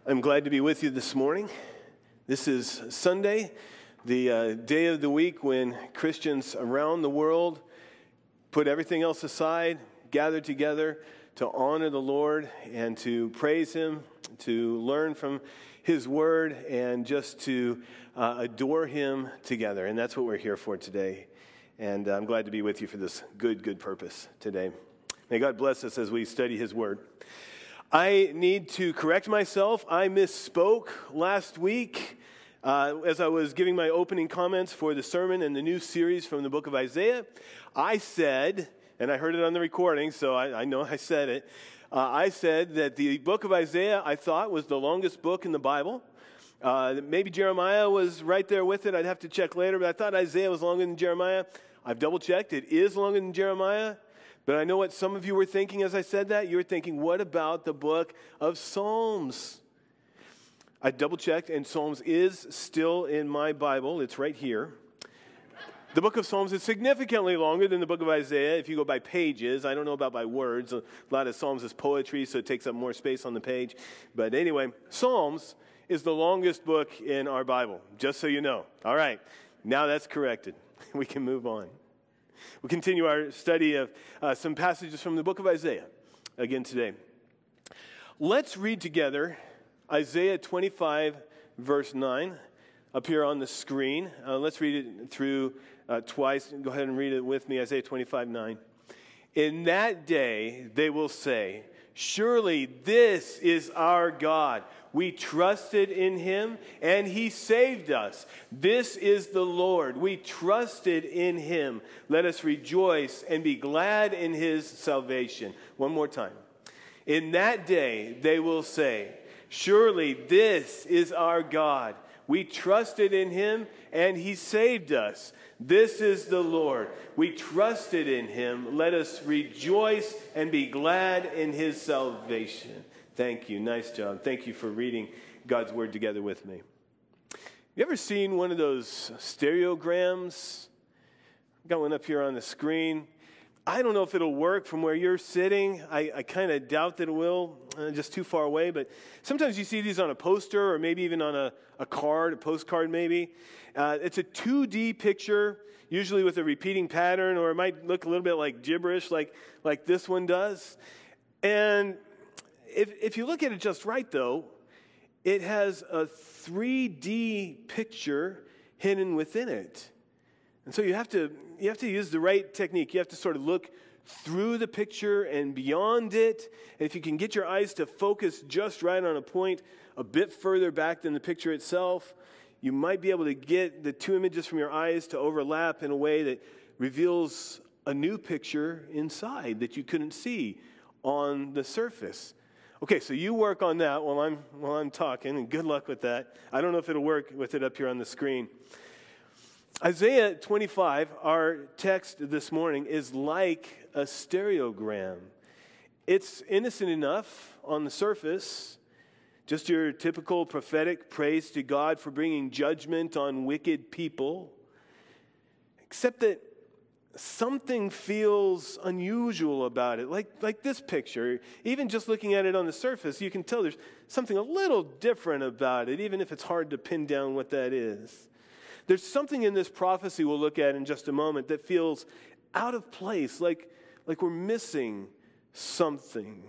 I'm glad to be with you this morning. This is Sunday, the day of the week when Christians around the world put everything else aside, gather together to honor the Lord and to praise Him, to learn from His Word, and just to adore Him together. And that's what we're here for today. And I'm glad to be with you for this good purpose today. May God bless us as we study His Word. I need to correct myself. I misspoke last week as I was giving my opening comments for the sermon and the new series from the book of Isaiah. I said, and I heard it on the recording, so I know I said it. I said that the book of Isaiah, I thought, was the longest book in the Bible. Maybe Jeremiah was right there with it. I'd have to check later, but I thought Isaiah was longer than Jeremiah. I've double-checked. It is longer than Jeremiah. But I know what some of you were thinking as I said that. You were thinking, what about the book of Psalms? I double-checked, and Psalms is still in my Bible. It's right here. The book of Psalms is significantly longer than the book of Isaiah if you go by pages. I don't know about by words. A lot of Psalms is poetry, so it takes up more space on the page. But anyway, Psalms is the longest book in our Bible, just so you know. All right, now that's corrected. We can move on. We'll continue our study of some passages from the book of Isaiah again today. Let's read together Isaiah 25, verse 9, up here on the screen. Let's read it through twice. Go ahead and read it with me, Isaiah 25, 9. In that day they will say, surely this is our God. We trusted in Him, and He saved us. This is the Lord. We trusted in Him. Let us rejoice and be glad in His salvation. One more time. In that day they will say, surely this is our God. We trusted in Him, and He saved us. This is the Lord. We trusted in Him. Let us rejoice and be glad in His salvation. Thank you. Nice job. Thank you for reading God's Word together with me. You ever seen one of those stereograms? Got one up here on the screen. I don't know if it'll work from where you're sitting. I kind of doubt that it will, just too far away. But sometimes you see these on a poster or maybe even on a card, a postcard maybe. It's a 2D picture, usually with a repeating pattern, or it might look a little bit like gibberish like this one does. And if you look at it just right, though, it has a 3D picture hidden within it. And so you have to use the right technique. You have to sort of look through the picture and beyond it. And if you can get your eyes to focus just right on a point a bit further back than the picture itself, you might be able to get the two images from your eyes to overlap in a way that reveals a new picture inside that you couldn't see on the surface. Okay, so you work on that while I'm talking, and good luck with that. I don't know if it'll work with it up here on the screen. Isaiah 25, our text this morning, is like a stereogram. It's innocent enough on the surface, just your typical prophetic praise to God for bringing judgment on wicked people, except that something feels unusual about it, like this picture. Even just looking at it on the surface, you can tell there's something a little different about it, even if it's hard to pin down what that is. There's something in this prophecy we'll look at in just a moment that feels out of place, like we're missing something.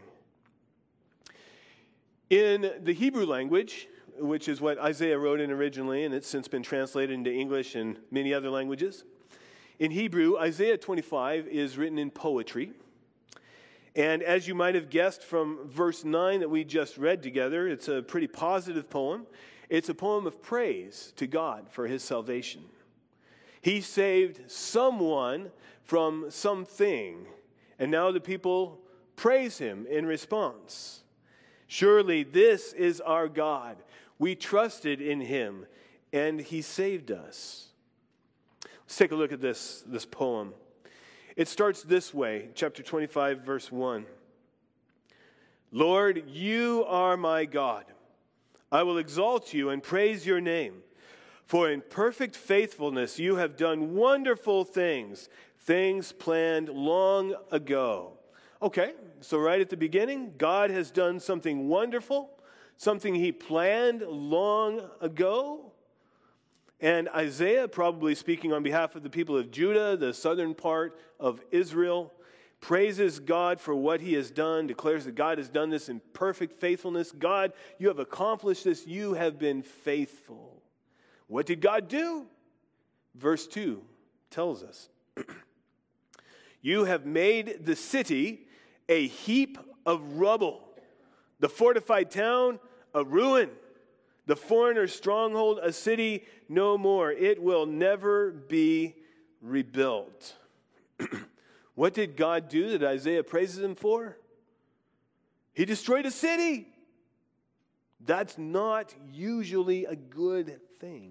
In the Hebrew language, which is what Isaiah wrote in originally, and it's since been translated into English and many other languages, in Hebrew, Isaiah 25 is written in poetry. And as you might have guessed from verse 9 that we just read together, it's a pretty positive poem. It's a poem of praise to God for His salvation. He saved someone from something, and now the people praise Him in response. Surely this is our God. We trusted in Him, and He saved us. Let's take a look at this poem. It starts this way, chapter 25, verse 1. Lord, you are my God. I will exalt you and praise your name. For in perfect faithfulness you have done wonderful things, things planned long ago. Okay, so right at the beginning, God has done something wonderful, something he planned long ago. And Isaiah, probably speaking on behalf of the people of Judah, the southern part of Israel, praises God for what he has done, declares that God has done this in perfect faithfulness. God, you have accomplished this. You have been faithful. What did God do? Verse 2 tells us, you have made the city a heap of rubble, the fortified town a ruin, the foreigner's stronghold a city no more. It will never be rebuilt. What did God do that Isaiah praises him for? He destroyed a city. That's not usually a good thing.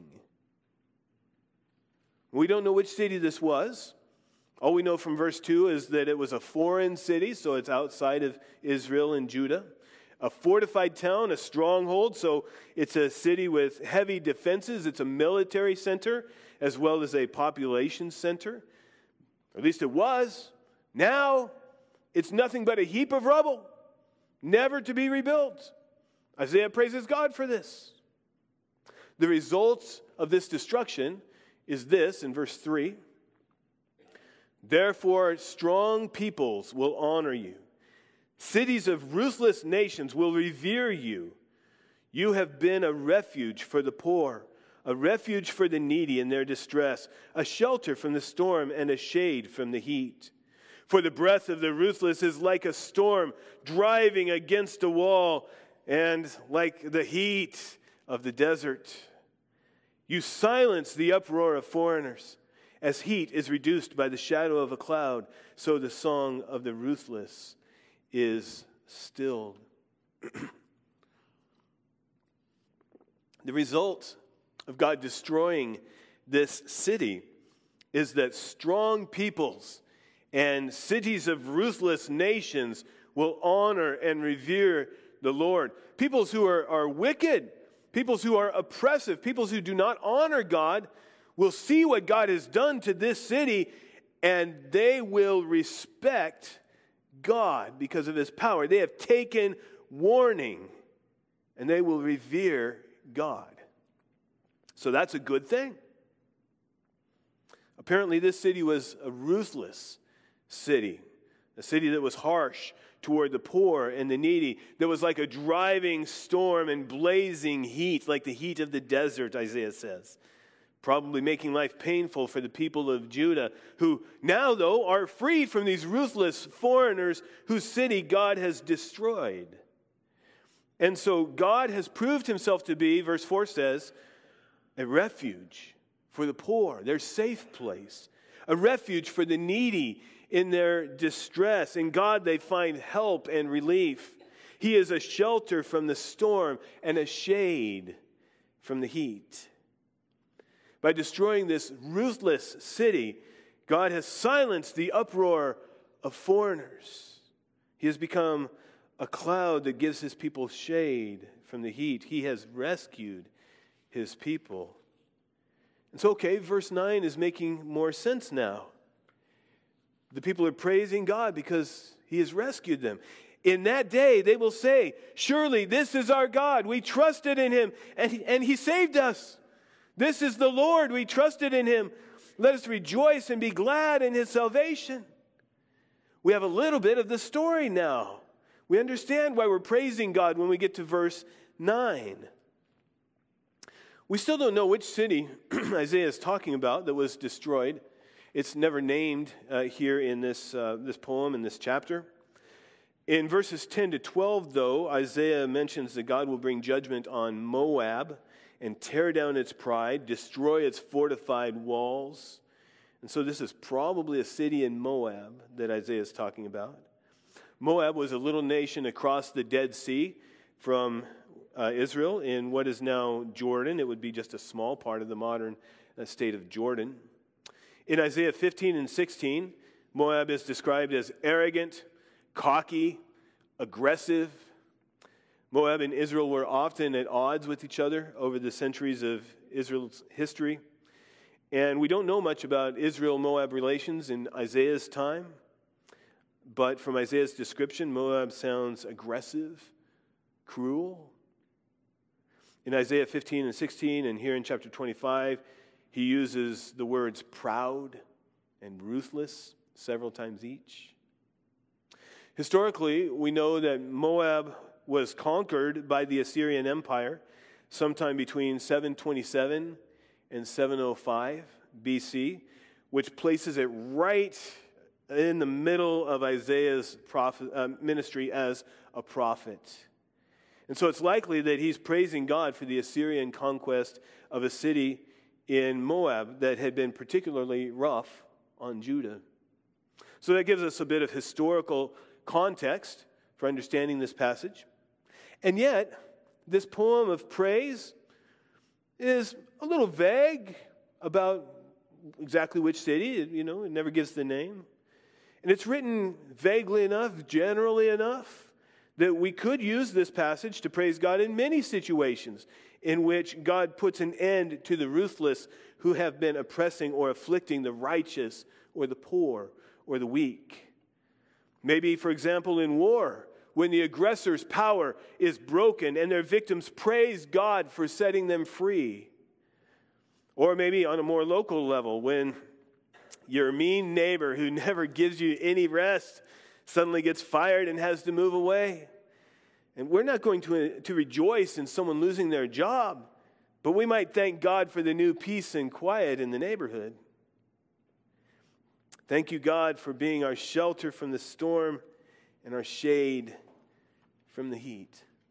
We don't know which city this was. All we know from verse 2 is that it was a foreign city, so it's outside of Israel and Judah. A fortified town, a stronghold, so it's a city with heavy defenses. It's a military center as well as a population center. At least it was. Now, it's nothing but a heap of rubble, never to be rebuilt. Isaiah praises God for this. The results of this destruction is this in verse 3. Therefore, strong peoples will honor you. Cities of ruthless nations will revere you. You have been a refuge for the poor, a refuge for the needy in their distress, a shelter from the storm and a shade from the heat. For the breath of the ruthless is like a storm driving against a wall, and like the heat of the desert. You silence the uproar of foreigners. As heat is reduced by the shadow of a cloud, so the song of the ruthless is stilled. The result of God destroying this city is that strong peoples and cities of ruthless nations will honor and revere the Lord. Peoples who are wicked, peoples who are oppressive, peoples who do not honor God will see what God has done to this city, and they will respect God because of his power. They have taken warning, and they will revere God. So that's a good thing. Apparently, this city was a ruthless city, a city that was harsh toward the poor and the needy, that was like a driving storm and blazing heat, like the heat of the desert, Isaiah says. Probably making life painful for the people of Judah, who now, though, are free from these ruthless foreigners whose city God has destroyed. And so God has proved himself to be, verse 4 says, a refuge for the poor, their safe place, a refuge for the needy in their distress. In God they find help and relief. He is a shelter from the storm and a shade from the heat. By destroying this ruthless city, God has silenced the uproar of foreigners. He has become a cloud that gives his people shade from the heat. He has rescued his people. It's okay, verse 9 is making more sense now. The people are praising God because he has rescued them. In that day, they will say, surely this is our God. We trusted in him, and he saved us. This is the Lord. We trusted in him. Let us rejoice and be glad in his salvation. We have a little bit of the story now. We understand why we're praising God when we get to verse 9. We still don't know which city Isaiah is talking about that was destroyed. It's never named here in this poem, in this chapter. In verses 10 to 12, though, Isaiah mentions that God will bring judgment on Moab and tear down its pride, destroy its fortified walls. And so this is probably a city in Moab that Isaiah is talking about. Moab was a little nation across the Dead Sea from Israel in what is now Jordan. It would be just a small part of the modern state of Jordan. In Isaiah 15 and 16, Moab is described as arrogant, cocky, aggressive. Moab and Israel were often at odds with each other over the centuries of Israel's history. And we don't know much about Israel-Moab relations in Isaiah's time. But from Isaiah's description, Moab sounds aggressive, cruel. In Isaiah 15 and 16, and here in chapter 25, he uses the words proud and ruthless several times each. Historically, we know that Moab was conquered by the Assyrian Empire sometime between 727 and 705 BC, which places it right in the middle of Isaiah's ministry as a prophet. And so it's likely that he's praising God for the Assyrian conquest of a city in Moab that had been particularly rough on Judah. So that gives us a bit of historical context for understanding this passage. And yet, this poem of praise is a little vague about exactly which city. It never gives the name. And it's written vaguely enough, generally enough, that we could use this passage to praise God in many situations in which God puts an end to the ruthless who have been oppressing or afflicting the righteous or the poor or the weak. Maybe, for example, in war, when the aggressor's power is broken and their victims praise God for setting them free. Or maybe on a more local level, when your mean neighbor who never gives you any rest suddenly gets fired and has to move away. And we're not going to rejoice in someone losing their job, but we might thank God for the new peace and quiet in the neighborhood. Thank you, God, for being our shelter from the storm and our shade from the heat.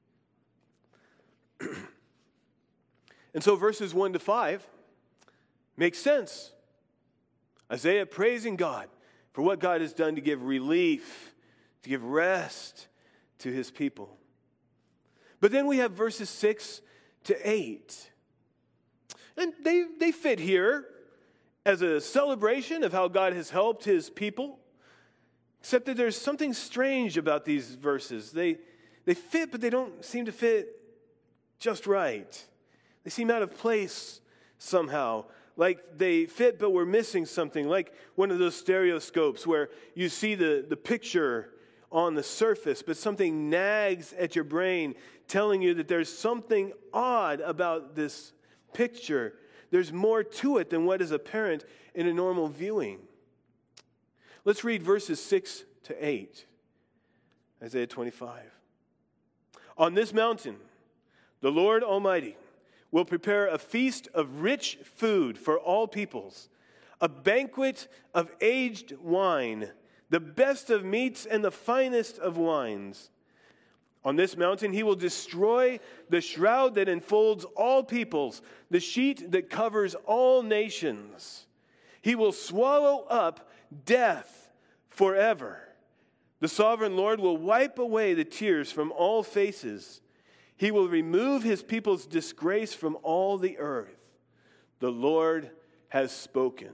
And so verses 1 to 5 make sense. Isaiah praising God for what God has done to give relief, to give rest to his people. But then we have verses 6 to 8. And they fit here as a celebration of how God has helped his people, except that there's something strange about these verses. They fit, but they don't seem to fit just right. They seem out of place somehow. Like they fit, but we're missing something. Like one of those stereoscopes where you see the picture on the surface, but something nags at your brain, telling you that there's something odd about this picture. There's more to it than what is apparent in a normal viewing. Let's read verses 6 to 8. Isaiah 25. On this mountain, the Lord Almighty will prepare a feast of rich food for all peoples, a banquet of aged wine, the best of meats and the finest of wines. On this mountain he will destroy the shroud that enfolds all peoples, the sheet that covers all nations. He will swallow up death forever. The sovereign Lord will wipe away the tears from all faces. He will remove his people's disgrace from all the earth. The Lord has spoken.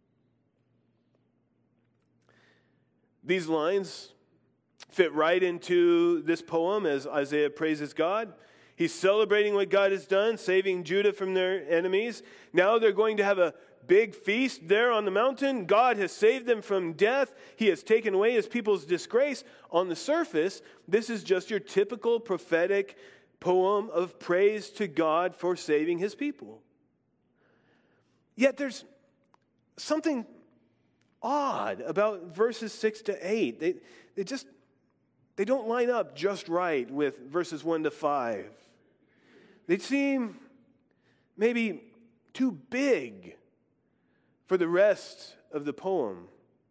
These lines fit right into this poem as Isaiah praises God. He's celebrating what God has done, saving Judah from their enemies. Now they're going to have a big feast there on the mountain. God has saved them from death. He has taken away his people's disgrace. On the surface, this is just your typical prophetic poem of praise to God for saving his people. Yet there's something odd about verses 6 to 8. They don't line up just right with verses 1 to 5. They seem maybe too big for the rest of the poem.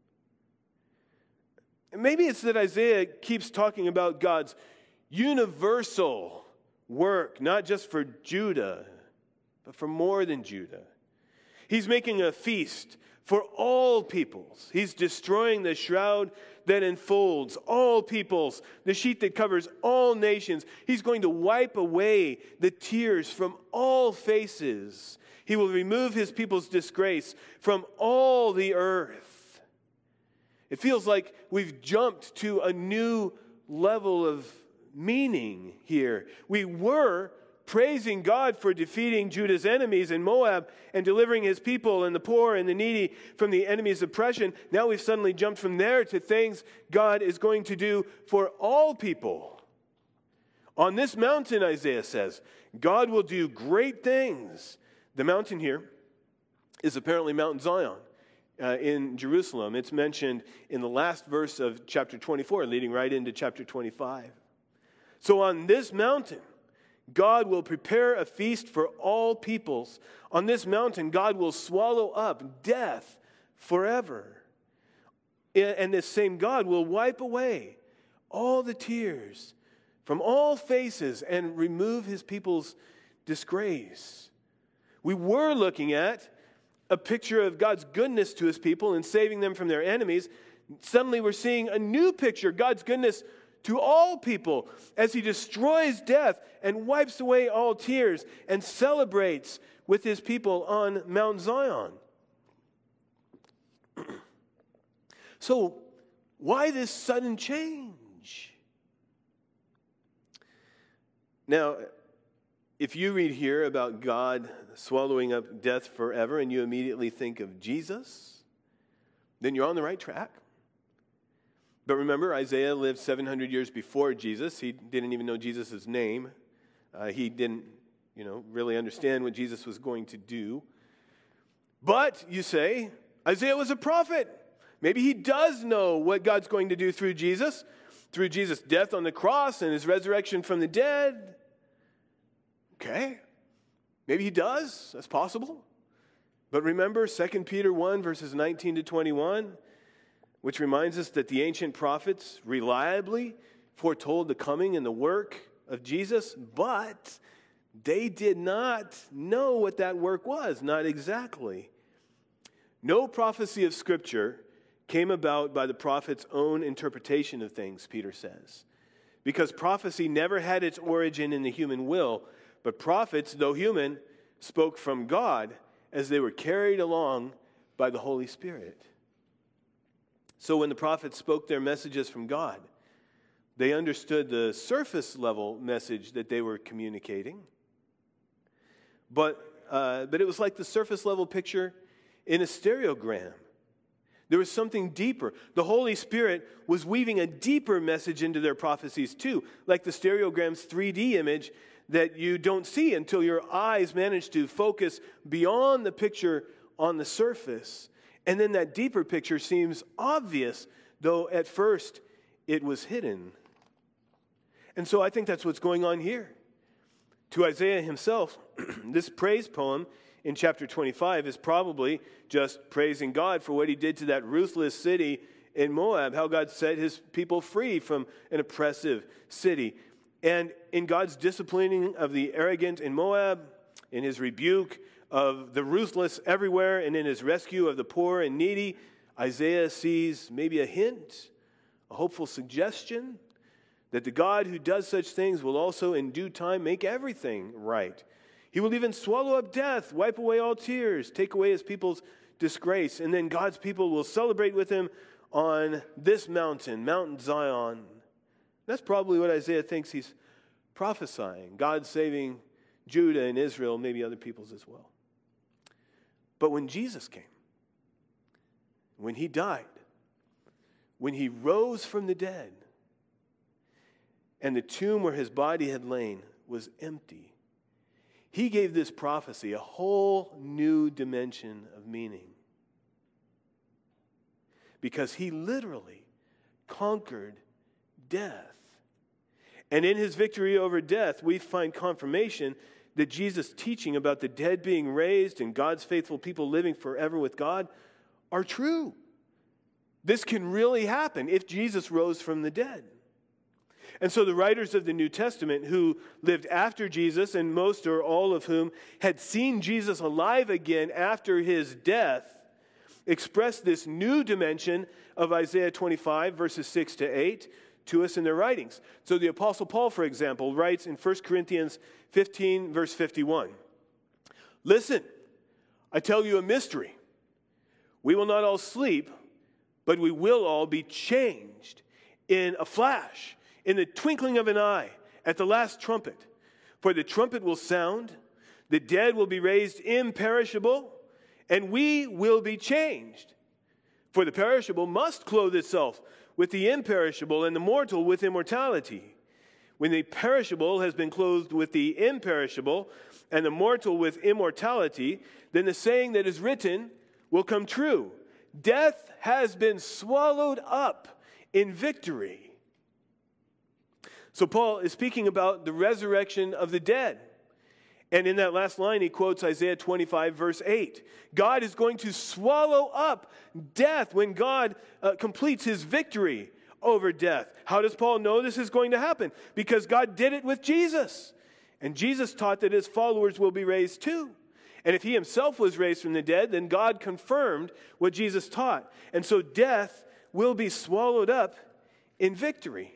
And maybe it's that Isaiah keeps talking about God's universal work, not just for Judah, but for more than Judah. He's making a feast for all peoples. He's destroying the shroud that enfolds all peoples, the sheet that covers all nations. He's going to wipe away the tears from all faces. He will remove his people's disgrace from all the earth. It feels like we've jumped to a new level of meaning here. We were praising God for defeating Judah's enemies in Moab and delivering his people and the poor and the needy from the enemy's oppression. Now we've suddenly jumped from there to things God is going to do for all people. On this mountain, Isaiah says, God will do great things. The mountain here is apparently Mount Zion in Jerusalem. It's mentioned in the last verse of chapter 24, leading right into chapter 25. So on this mountain, God will prepare a feast for all peoples. On this mountain, God will swallow up death forever. And this same God will wipe away all the tears from all faces and remove his people's disgrace. We were looking at a picture of God's goodness to his people and saving them from their enemies. Suddenly we're seeing a new picture, God's goodness to all people as he destroys death and wipes away all tears and celebrates with his people on Mount Zion. So, why this sudden change? Now, if you read here about God swallowing up death forever and you immediately think of Jesus, then you're on the right track. But remember, Isaiah lived 700 years before Jesus. He didn't even know Jesus' name. He didn't, really understand what Jesus was going to do. But, you say, Isaiah was a prophet. Maybe he does know what God's going to do through Jesus' death on the cross and his resurrection from the dead. Okay, maybe he does. That's possible. But remember 2 Peter 1, verses 19 to 21, which reminds us that the ancient prophets reliably foretold the coming and the work of Jesus, but they did not know what that work was, not exactly. No prophecy of Scripture came about by the prophet's own interpretation of things, Peter says, because prophecy never had its origin in the human will, but prophets, though human, spoke from God as they were carried along by the Holy Spirit. So when the prophets spoke their messages from God, they understood the surface level message that they were communicating. But it was like the surface level picture in a stereogram. There was something deeper. The Holy Spirit was weaving a deeper message into their prophecies too, like the stereogram's 3D image that you don't see until your eyes manage to focus beyond the picture on the surface. And then that deeper picture seems obvious, though at first it was hidden. And so I think that's what's going on here. To Isaiah himself, this praise poem in chapter 25 is probably just praising God for what he did to that ruthless city in Moab, how God set his people free from an oppressive city. And in God's disciplining of the arrogant in Moab, in his rebuke of the ruthless everywhere, and in his rescue of the poor and needy, Isaiah sees maybe a hint, a hopeful suggestion, that the God who does such things will also in due time make everything right. He will even swallow up death, wipe away all tears, take away his people's disgrace, and then God's people will celebrate with him on this mountain, Mount Zion. That's probably what Isaiah thinks he's prophesying, God saving Judah and Israel, maybe other peoples as well. But when Jesus came, when he died, when he rose from the dead, and the tomb where his body had lain was empty, he gave this prophecy a whole new dimension of meaning. Because he literally conquered death. And in his victory over death, we find confirmation that Jesus' teaching about the dead being raised and God's faithful people living forever with God are true. This can really happen if Jesus rose from the dead. And so the writers of the New Testament who lived after Jesus, and most or all of whom had seen Jesus alive again after his death, expressed this new dimension of Isaiah 25, verses 6 to 8, to us in their writings. So the Apostle Paul, for example, writes in 1 Corinthians 15, verse 51, "Listen, I tell you a mystery. We will not all sleep, but we will all be changed in a flash, in the twinkling of an eye, at the last trumpet. For the trumpet will sound, the dead will be raised imperishable, and we will be changed. For the perishable must clothe itself with the imperishable, and the mortal with immortality. When the perishable has been clothed with the imperishable, and the mortal with immortality, then the saying that is written will come true. Death has been swallowed up in victory. So Paul is speaking about the resurrection of the dead. And in that last line, he quotes Isaiah 25, verse 8. God is going to swallow up death when God completes his victory over death. How does Paul know this is going to happen? Because God did it with Jesus. And Jesus taught that his followers will be raised too. And if he himself was raised from the dead, then God confirmed what Jesus taught. And so death will be swallowed up in victory.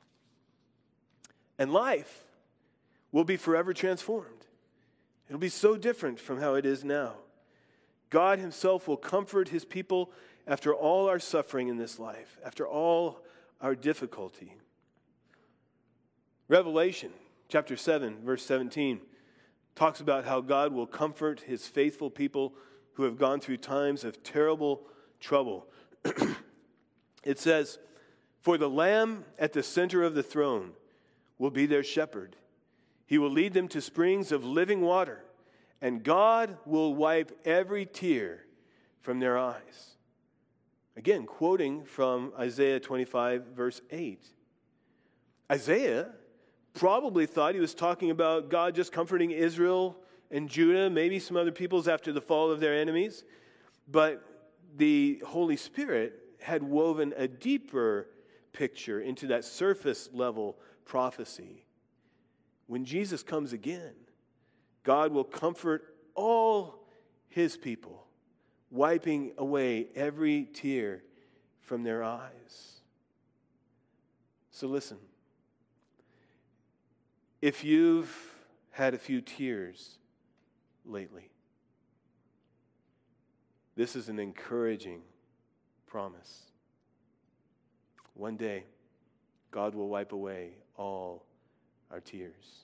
And life will be forever transformed. It'll be so different from how it is now. God himself will comfort his people after all our suffering in this life, after all our difficulty. Revelation chapter 7, verse 17, talks about how God will comfort his faithful people who have gone through times of terrible trouble. It says, "For the Lamb at the center of the throne will be their shepherd. He will lead them to springs of living water, and God will wipe every tear from their eyes." Again, quoting from Isaiah 25, verse 8. Isaiah probably thought he was talking about God just comforting Israel and Judah, maybe some other peoples after the fall of their enemies. But the Holy Spirit had woven a deeper picture into that surface level prophecy. When Jesus comes again, God will comfort all his people, wiping away every tear from their eyes. So listen, if you've had a few tears lately, this is an encouraging promise. One day, God will wipe away all our tears.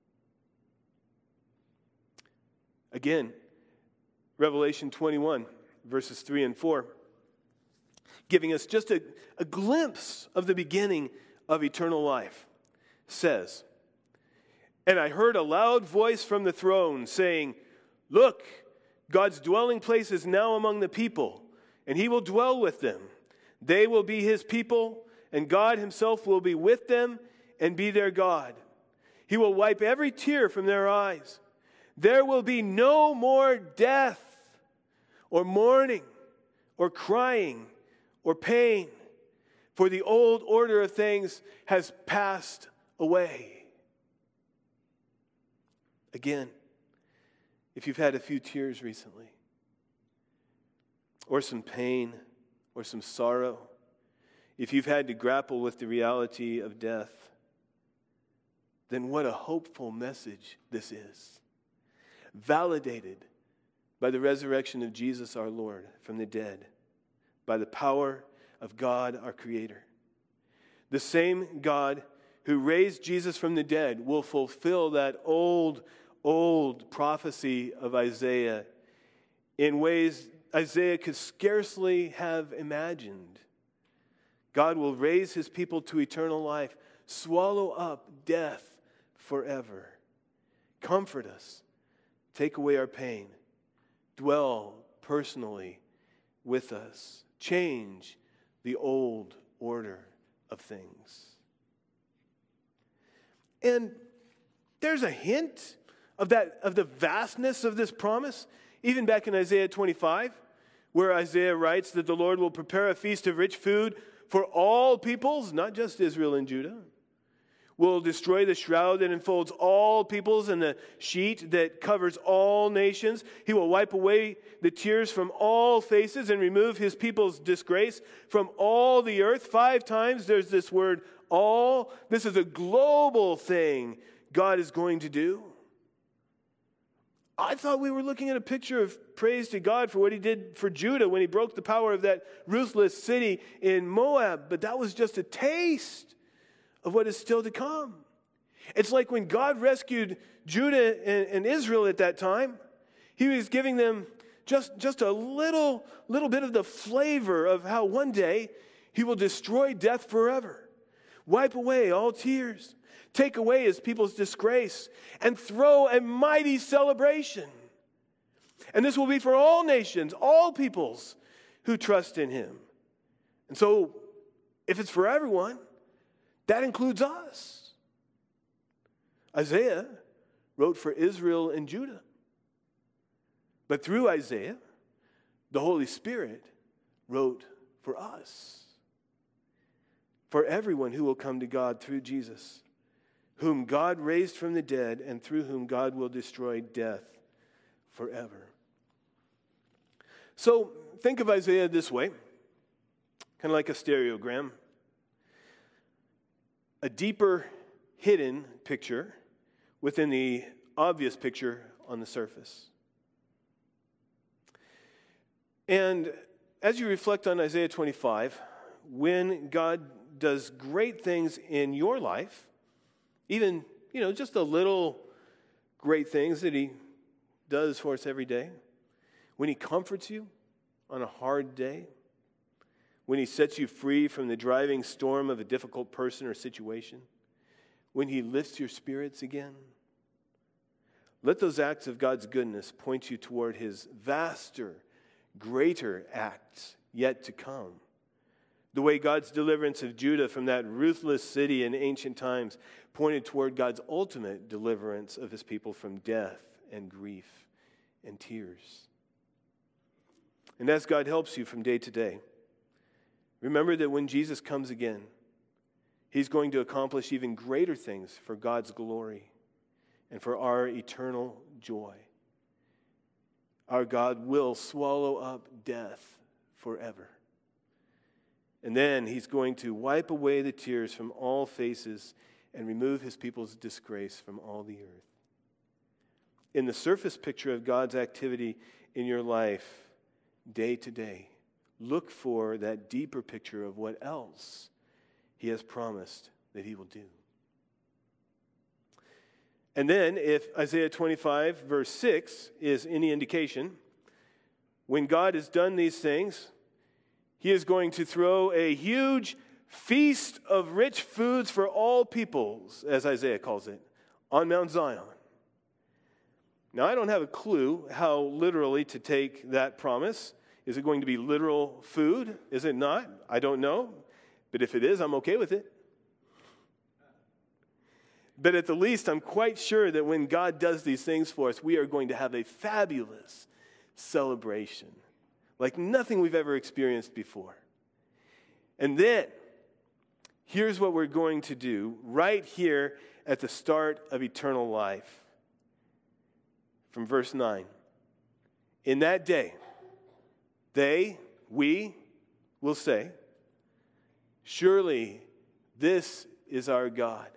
Again, Revelation 21, verses 3 and 4, giving us just a glimpse of the beginning of eternal life, says, "And I heard a loud voice from the throne saying, 'Look, God's dwelling place is now among the people, and he will dwell with them. They will be his people, and God himself will be with them and be their God. He will wipe every tear from their eyes. There will be no more death, or mourning, or crying, or pain, for the old order of things has passed away.'" Again, if you've had a few tears recently, or some pain, or some sorrow, if you've had to grapple with the reality of death, then what a hopeful message this is. Validated by the resurrection of Jesus our Lord from the dead, by the power of God our Creator. The same God who raised Jesus from the dead will fulfill that old prophecy of Isaiah in ways Isaiah could scarcely have imagined. God will raise his people to eternal life, swallow up death forever, comfort us, take away our pain, dwell personally with us, change the old order of things. And there's a hint of the vastness of this promise, even back in Isaiah 25, where Isaiah writes that the Lord will prepare a feast of rich food for all peoples, not just Israel and Judah. Will destroy the shroud that enfolds all peoples and the sheet that covers all nations. He will wipe away the tears from all faces and remove his people's disgrace from all the earth. 5 times there's this word all. This is a global thing God is going to do. I thought we were looking at a picture of praise to God for what he did for Judah when he broke the power of that ruthless city in Moab, but that was just a taste of what is still to come. It's like when God rescued Judah and Israel at that time, he was giving them just a little bit of the flavor of how one day he will destroy death forever, wipe away all tears, take away his people's disgrace, and throw a mighty celebration. And this will be for all nations, all peoples who trust in him. And so, if it's for everyone, that includes us. Isaiah wrote for Israel and Judah. But through Isaiah, the Holy Spirit wrote for us. For everyone who will come to God through Jesus, whom God raised from the dead and through whom God will destroy death forever. So think of Isaiah this way, kind of like a stereogram. A deeper hidden picture within the obvious picture on the surface. And as you reflect on Isaiah 25, when God does great things in your life, even, just the little great things that he does for us every day, when he comforts you on a hard day, when he sets you free from the driving storm of a difficult person or situation, when he lifts your spirits again, let those acts of God's goodness point you toward his vaster, greater acts yet to come. The way God's deliverance of Judah from that ruthless city in ancient times pointed toward God's ultimate deliverance of his people from death and grief and tears. And as God helps you from day to day, remember that when Jesus comes again, he's going to accomplish even greater things for God's glory and for our eternal joy. Our God will swallow up death forever. And then he's going to wipe away the tears from all faces and remove his people's disgrace from all the earth. In the surface picture of God's activity in your life, day to day, look for that deeper picture of what else he has promised that he will do. And then, if Isaiah 25, verse 6 is any indication, when God has done these things, he is going to throw a huge feast of rich foods for all peoples, as Isaiah calls it, on Mount Zion. Now, I don't have a clue how literally to take that promise. Is it going to be literal food? Is it not? I don't know. But if it is, I'm okay with it. But at the least, I'm quite sure that when God does these things for us, we are going to have a fabulous celebration, like nothing we've ever experienced before. And then, here's what we're going to do right here at the start of eternal life. From verse 9. In that day, we will say, surely this is our God.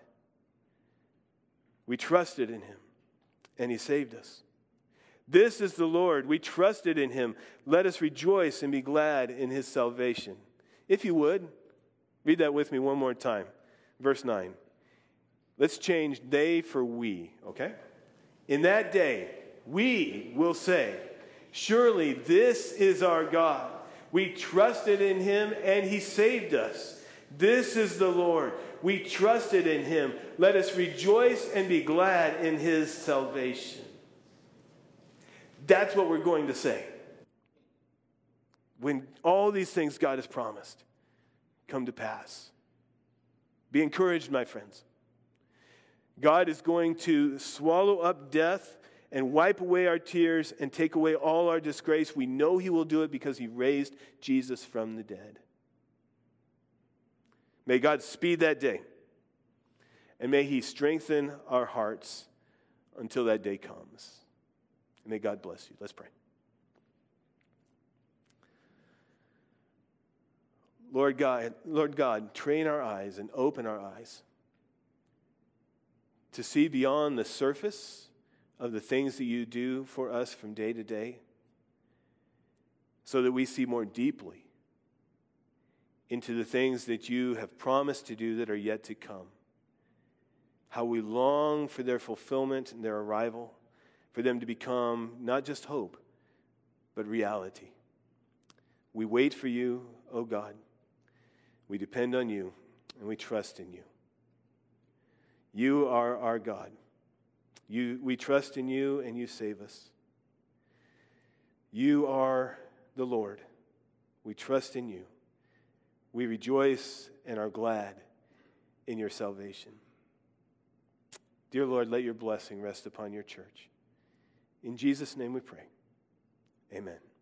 We trusted in him, and he saved us. This is the Lord. We trusted in him. Let us rejoice and be glad in his salvation. If you would, read that with me one more time. Verse 9. Let's change they for we, okay? In that day, we will say, surely this is our God. We trusted in him, and he saved us. This is the Lord. We trusted in him. Let us rejoice and be glad in his salvation. That's what we're going to say when all these things God has promised come to pass. Be encouraged, my friends. God is going to swallow up death and wipe away our tears and take away all our disgrace. We know he will do it because he raised Jesus from the dead. May God speed that day. And may he strengthen our hearts until that day comes. And may God bless you. Let's pray. Lord God, train our eyes and open our eyes to see beyond the surface of the things that you do for us from day to day, so that we see more deeply into the things that you have promised to do that are yet to come. How we long for their fulfillment and their arrival, for them to become not just hope, but reality. We wait for you, O God. We depend on you, and we trust in you. You are our God. We trust in you, and you save us. You are the Lord. We trust in you. We rejoice and are glad in your salvation. Dear Lord, let your blessing rest upon your church. In Jesus' name we pray. Amen.